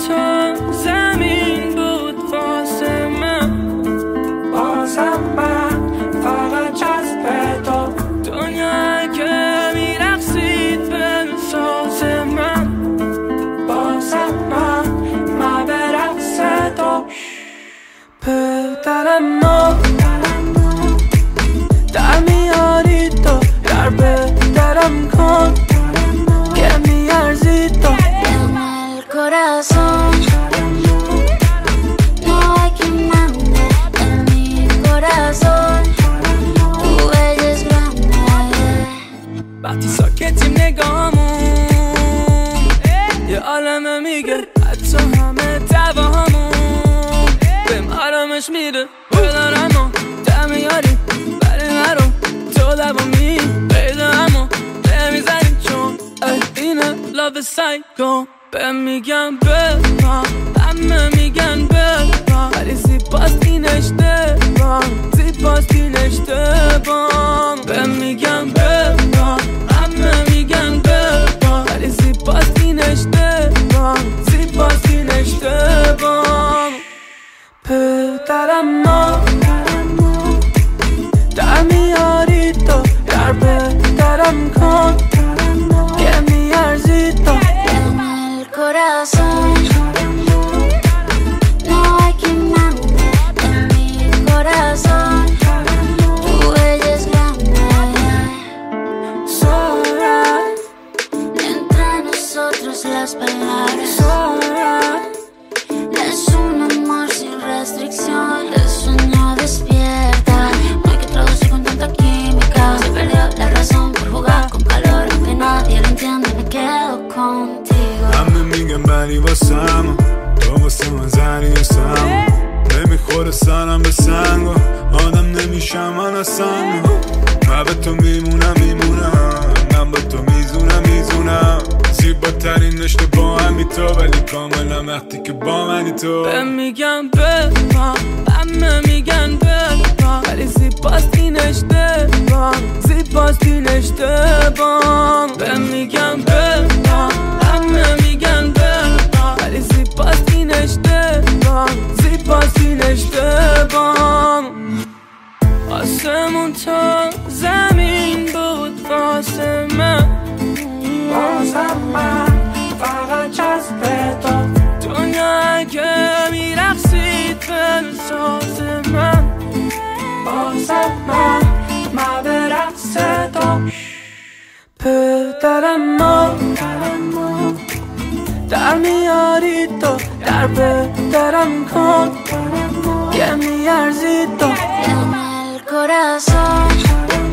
تو زمین بود واسه من، بازم من فقط جذب تو. دنیا که میرقصید به ساز من، بازم من به رقص تو. پدرم ما در میاری تو، در بدرم کن که میارزی تو. Corazón, no hay quien mande en mi corazón. Tu bella es grande. وقتی ساکتیم نگاهمون یه عالمه میگه، حتی همه دعواهامون بهم آرامش میده. بدارم و در میاری برای مرو، تو لبامی پیدا همو نمیزنی چون اینه love سایکو. بهم میگن ببان، همه میگن ببان، ولی زیباست این اشتباه، زیباست این اشتباه. بهم میگن ببان، همه میگن ببان، ولی زیباست این اشتباه، زیباست این اشتباه. پدرم ما در میاری تو، در بدرم کن که میارزی تو. Corazón, no hay quien mande en mi corazón. Tu bella es grande. Sola, Entre nosotros las palabras. sola, Es un amor sin restricción. El sueño despierta. No hay que traducir con tanta química. Se perdió la razón por jugar con calor. Aunque nadie lo entiende, me quedo contigo. همه میگن بری واسم، تو واسه من زنی هستم. نمیخوره سرم به سنگ و آدم نمیشم من اصلا. من به تو میمونم من با تو میزونم. زیباترین رشته با همی تو، ولی کاملا وقتی که با منی تو. بهم میگن ببان، همه میگن ببان، ولی زیباست این اشتباه، زیباست این اشتباه. بهم میگن ببان، همه میگن ببان، ولی زیباست این اشتباه، زیباست این اشتباه. آسمون تا زمین بود واسه من، بازم من فقط جذب تو. دنیا که میرقصید به ساز من، بازم من به رقص تو. پدرم ما در میاری تو، در بدرم کن که میارزی تو. En el corazón.